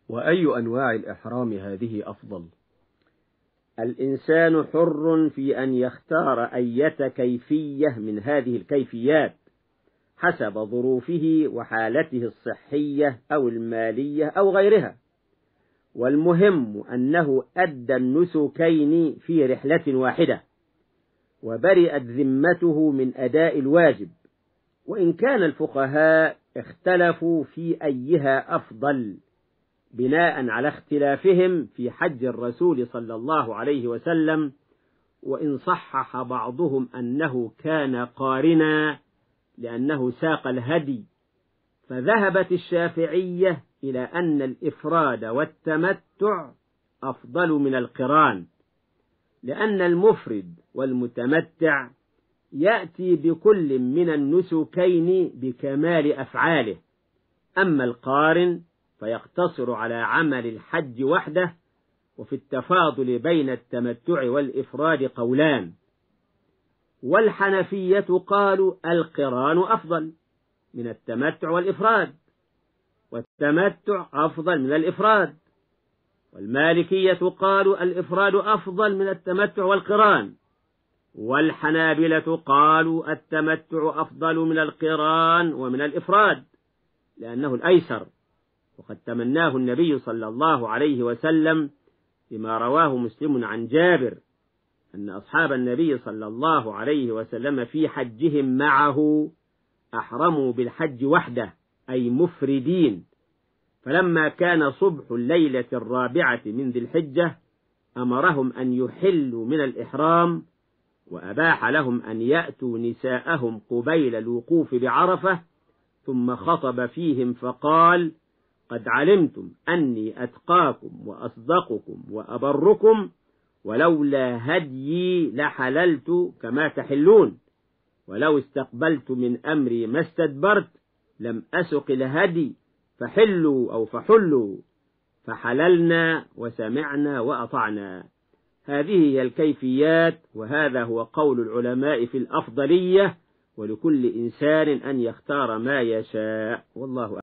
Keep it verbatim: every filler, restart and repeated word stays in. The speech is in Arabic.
وأي أنواع الإحرام هذه أفضل؟ الإنسان حر في أن يختار أية كيفية من هذه الكيفيات حسب ظروفه وحالته الصحية أو المالية أو غيرها، والمهم أنه أدى النسكين في رحلة واحدة وبرئت ذمته من أداء الواجب، وإن كان الفقهاء اختلفوا في أيها أفضل بناء على اختلافهم في حج الرسول صلى الله عليه وسلم، وإن صحح بعضهم أنه كان قارنا لأنه ساق الهدي، فذهبت الشافعية إلى أن الإفراد والتمتع أفضل من القران، لأن المفرد والمتمتع يأتي بكل من النسكين بكمال أفعاله، أما القارن فيقتصر على عمل الحج وحده. وفي التفاضل بين التمتع والإفراد قولان، والحنفية قالوا القران أفضل من التمتع والإفراد، والتمتع أفضل من الإفراد، والمالكية قالوا الإفراد أفضل من التمتع والقران، والحنابلة قالوا التمتع أفضل من القران ومن الإفراد لأنه الأيسر، وقد تمناه النبي صلى الله عليه وسلم بما رواه مسلم عن جابر أن أصحاب النبي صلى الله عليه وسلم في حجهم معه أحرموا بالحج وحده أي مفردين، فلما كان صبح الليلة الرابعة من ذي الحجة أمرهم أن يحلوا من الإحرام، وأباح لهم أن يأتوا نساءهم قبيل الوقوف بعرفة، ثم خطب فيهم فقال: قد علمتم أني أتقاكم وأصدقكم وأبركم، ولولا هديي لحللت كما تحلون، ولو استقبلت من أمري ما استدبرت لم أسق الهدي، فحلوا أو فحلوا، فحللنا وسمعنا وأطعنا. هذه هي الكيفيات، وهذا هو قول العلماء في الأفضلية، ولكل إنسان أن يختار ما يشاء، والله أعلم.